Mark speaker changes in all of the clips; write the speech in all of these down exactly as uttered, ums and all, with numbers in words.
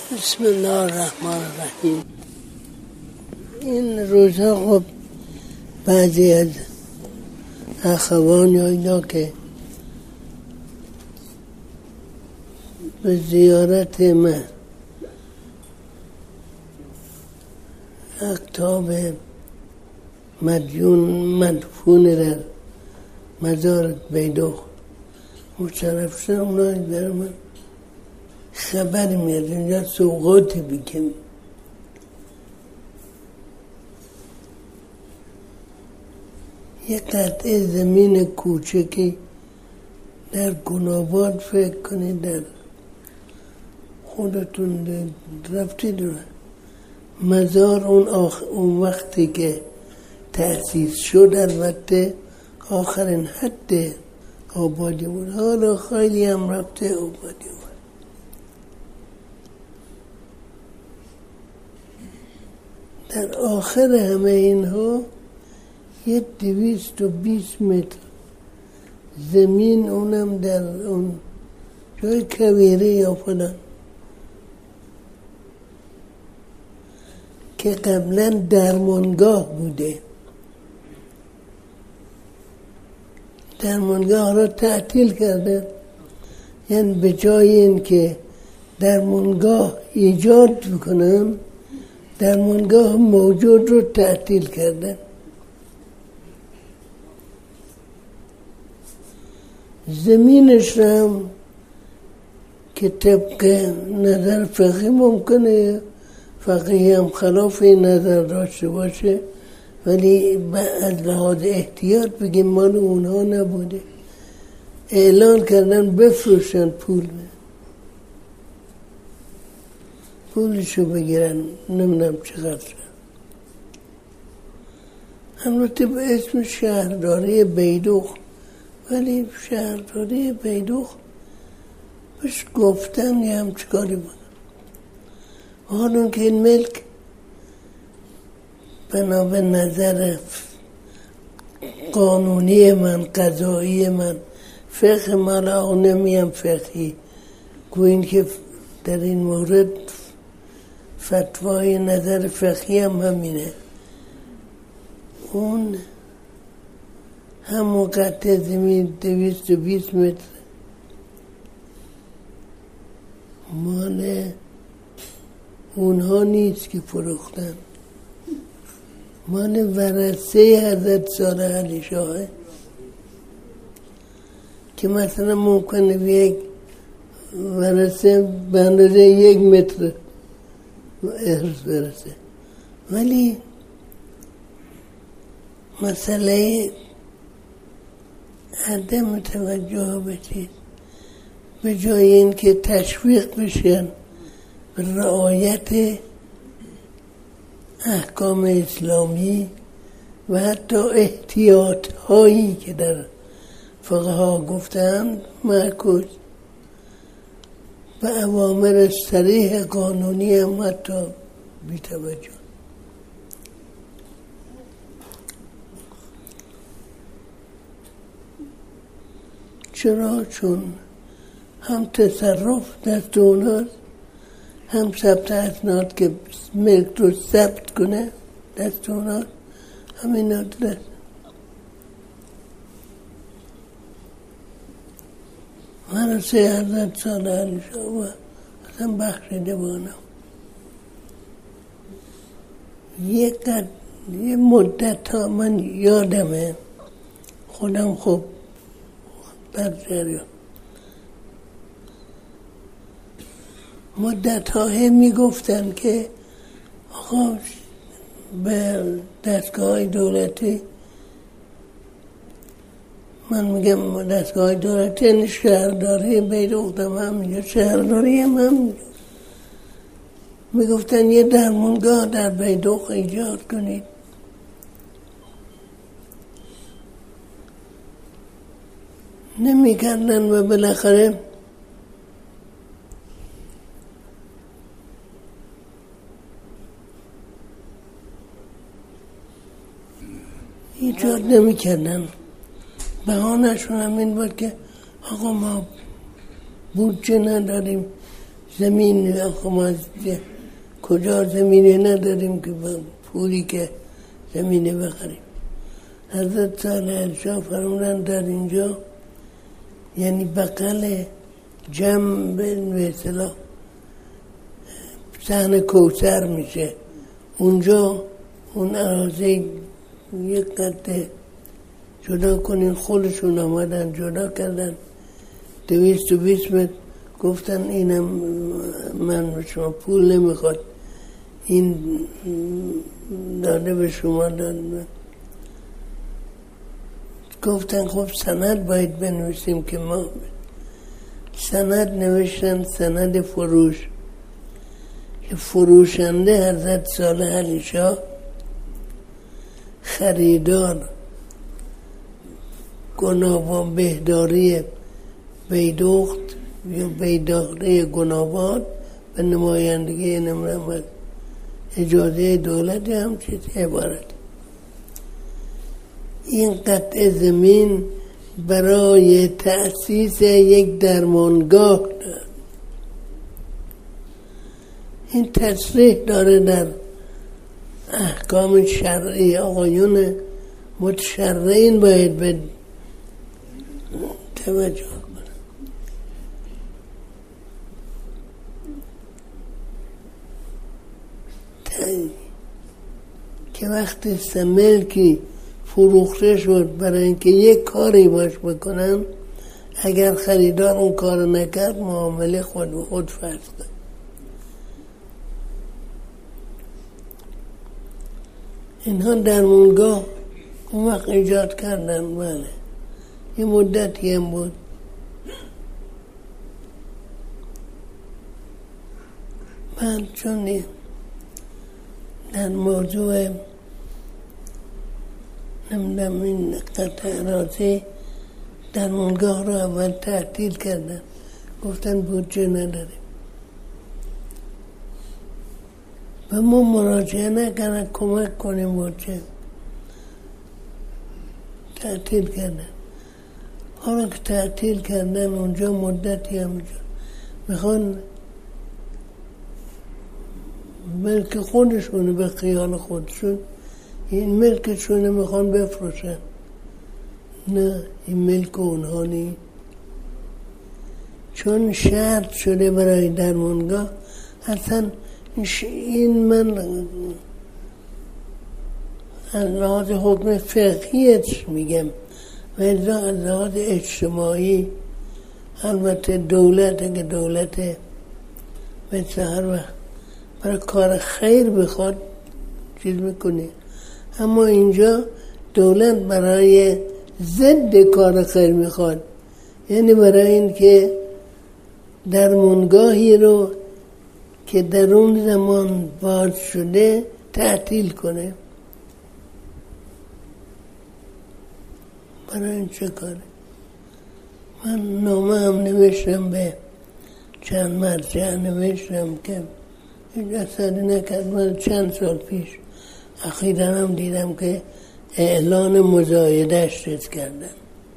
Speaker 1: بسم الله الرحمن الرحیم. این روزها خب بعضی از اخوان یا اینا که به زیارت من اقطاب مدیون مدفون در مزار بیدوخ مشرف شدن، اونا در من خبر میاد اینجا سوغاتی بکن. یک قطعه زمین کوچکی در گناباد فکر کنید، در خودتون رفتید رو مزار اون, آخ... اون وقتی که تأسیس شد البته آخرین حد آبادی بود، حالا خیلی هم رفته آبادی بود. در آخر همه اینها یه دویست و بیست متر زمین، اونم در اون جای کویره یا فلان که قبلا درمانگاه بوده، درمانگاه را تعطیل کردن. یعنی به جای این که درمانگاه ایجاد بکنن، درمانگاه موجود رو تعطیل کردن. زمینش هم که طبق نظر فقهی ممکنه فقهی هم خلاف این نظر داشته باشه، ولی از لحاظ احتیاط بگیم مال اونها نبوده، اعلان کردن بفروشن، پول پولشو بگیرن، نمیدونم چقدر. البته به اسم شهرداری بیدوخ، ولی شهرداری بیدوخ بهش گفتن یه هم چکاری بود. حالا که این ملک بنا به نظر قانونی من، قضایی من، فقه مالا نمیم فقهی، گوین که در این مورد فتوای نظر فقهی هم همینه، اون همون قطع زمین دویست و بیست متر مال اونها نیست که فروختن، مال ورثه حضرت صالح علی شاهه که مثلا ممکنه به یک ورثه به اندازه یک متر ارث برسه، ولی مسئله عدم توجه بشید، به جای این که تشویق بشن به رعایت احکام اسلامی و حتی احتیاط هایی که در فقه ها گفتند، معکوس به اوامر صریح قانونی هم حتی بی توجه. چرا؟ چون هم تصرف دست اوناست، هم ثبت اسناد که ملک رو ثبت کنه دست اوناست، همین دست. ورثه حضرت صالح علی شاه اصلا بخشیده بانم. یک یه مدت ها من یادمه، خودم خب در جریان مدت ها هم میگفتن که آقا به دستگاه دولتی، من میگم دستگاه دولتی یعنی شهرداری بیدوخ هم میگه، شهرداری هم هم میگفتن یه درمانگاه در بیدوخ ایجاد کنید. نمیکردن و بالاخره ایجاد نمیکردن. بهانه‌شون هم این بود که آقا ما بودجه نداریم، زمین ما کجا زمینی نداریم که پولی که زمینی بخریم. حضرت صالح شاه فرمودن در اینجا یعنی بغل جمع به اصطلاح صحن کوثر میشه، اونجا اون اراضی یک قطعه جدا کنین. خودشون آمدن جدا کردن دویست و بیست متر، گفتن اینم من به شما پول نمیخواد، این داده به شما داده. گفتن خب سند باید بنویسیم که ما سند نوشتن، سند فروش که فروشنده حضرت صالح علی شاه، خریدار گنابان بهداری بیدخت یا بیداری گنابان به نمایندگی نمرمد اجازه دولت هم چیز عبارت. این قطعه زمین برای تأسیس یک درمانگاه دارد. این تصریح داره در احکام شرعی. آقایون متشرعین باید به توجه کنن. که وقتی ملکی فروخته شد برای اینکه یک کاری باش بکنن، اگر خریدار اون کار نکرد معامله خود به خود فسخ کنه. اینها درمانگاه اون وقت ایجاد کردن. بله یه مدتی هم بود. من چون در موضوع نمیدونم این قطع اراضی درمانگاه رو اول تعطیل کردن، گفتن بودجه نداریم. و ما مراجعه نکردن کمک کنیم، بودجه تعطیل کردن. حالا که تعطیل کردن اونجا مدتی همونجا میخوان ملک خودشونه، به خیال خودشون این ملکشونه میخوان بفروشن. نه، این ملک اونها نیست، چون شرط شده برای درمانگاه. اصلا این من از لحاظ حکم فقهیش میگم و از لحاظ اجتماعی البته دولت اگه دولت مثل هر وقت برای کار خیر بخواد چیز میکنه، اما اینجا دولت برای ضد کار خیر میخواد، یعنی برای این که درمانگاهی رو که در اون زمان باز شده تعطیل کنه. برای این چه کاره؟ من نامه هم نوشتم به چند مرجع، نوشتم که هیچ اثری نکرد. من چند سال پیش اخیراً هم دیدم که اعلان مزایده‌اش چیز کردن.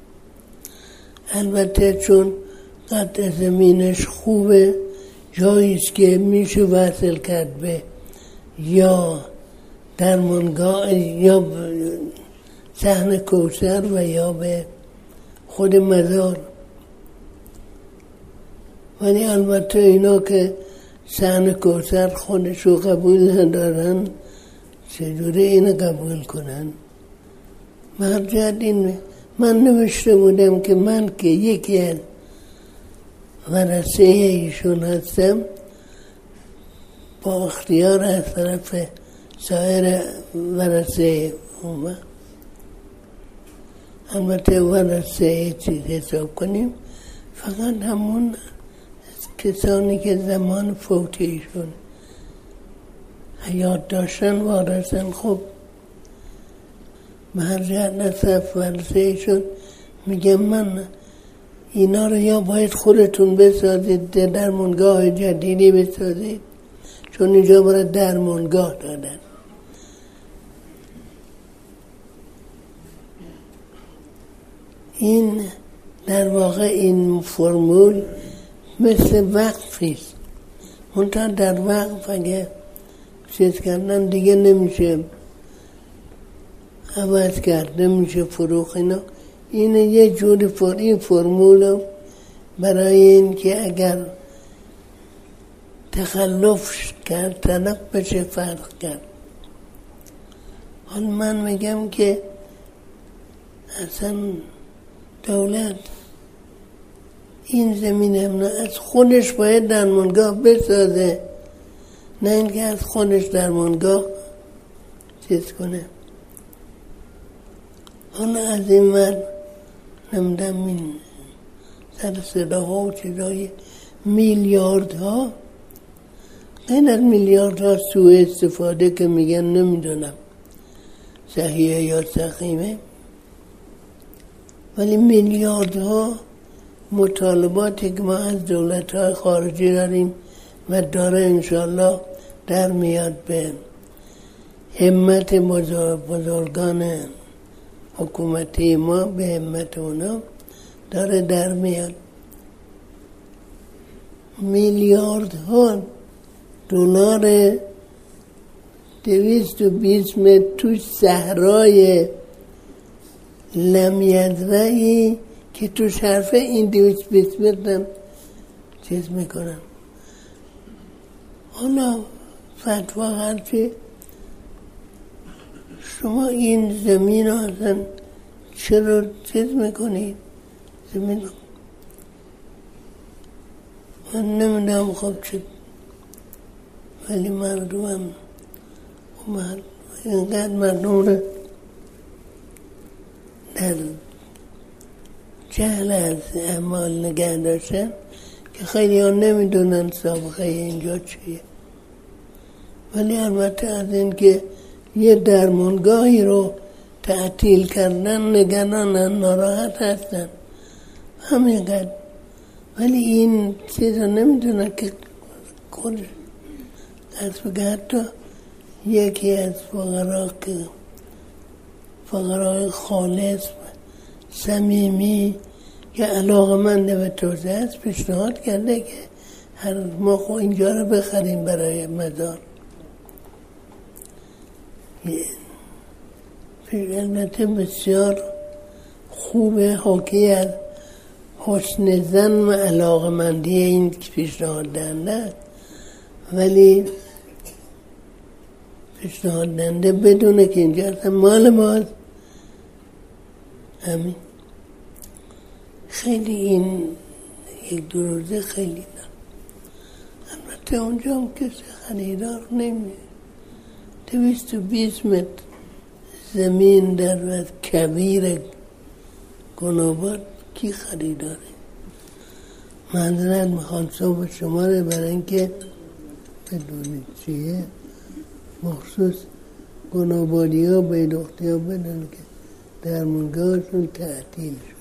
Speaker 1: البته چون قطع زمینش خوبه، جاییست که میشه وصل کرد به یا درمانگاه یا صحن کوثر و یا به خود مزار. ولی البته اینا که صحن کوثر خودشو قبول ندارن، چجوری اینو قبول کنن؟ مرجع این من نوشته بودم که من که یکی از ورثه ایشون هستم، با اختیار از طرف سایر ورثه اومد. البته ورثه چیز حساب کنیم، فقط همون کسانی که زمان فوت ایشون حیات داشتن وارثن. خب مرجع نصف ورثه ایشون میگم من اینا رو یا باید خودتون بسازید، درمانگاه جدیدی بسازید، چون اینجا برای درمانگاه دادن. این در واقع این فرمول مثل وقفیست. منتها در وقف اگه چیز کردن دیگه نمیشه عوض کرد، نمیشه فروخ. اینا این یه جوری فر این فرمول برای این که اگر تخلف کرد طرف بشه فرق کرد. حال من میگم که اصلا دولت این زمین هم از خودش باید درمانگاه بسازه، نه اینکه از خودش درمانگاه چیز کنه. حالا از این من نمیدم این سر صداها و چیزای میلیاردها، غیر از میلیاردها سوء استفاده که میگن نمیدونم صحیحه یا سقیمه، ولی میلیاردها مطالباتی که ما از دولت‌های خارجی داریم و داره انشالله در میاد به همت بزرگان حکومتی ما، به همت اونا داره در میاد. میلیاردها دلار دویست و بیست متر تو صحرای لمیزرعی که تو شرفه این دویست بیست متر چیز میکنن. حالا فتوا هرچی شما این زمین رو اصلا چرا چیز میکنید؟ زمین رو من نمیدونم خب چه، ولی مردم هم اینقدر مردم رو در جهل از اعمال نگه داشتن که خیلی ها نمیدونن سابقه اینجا چیه. ولی البته از این که یه درمانگاهی رو تعطیل کردن نگرانن، ناراحت هستن همینقدر، ولی این چیز رو نمیدونن که خودش از بگه حتی یکی از فقرا که فقرای خالص صمیمی که علاقه‌مند به توسعه است پیشنهاد کرده که هر ما خو اینجا رو بخریم برای مزار. البته بسیار خوبه، حاکی از حسن ظن و علاقه‌مندی این پیشنهاد دهنده، ولی پیشنهاد دهنده بدونه که اینجا اصلا مال ماست. همین خیلی این یک دو روزه خیلی دار. البته اونجا هم کسی خریدار نمیده. دویست و بیست متر زمین در وقت کبیر گناباد کی خریداره؟ معذرت میخوام صبح شما رو برای اینکه بدونید چیه، مخصوص گنابادی ها بیداختی ها بدون که درمانگاهشون تعطیل شد.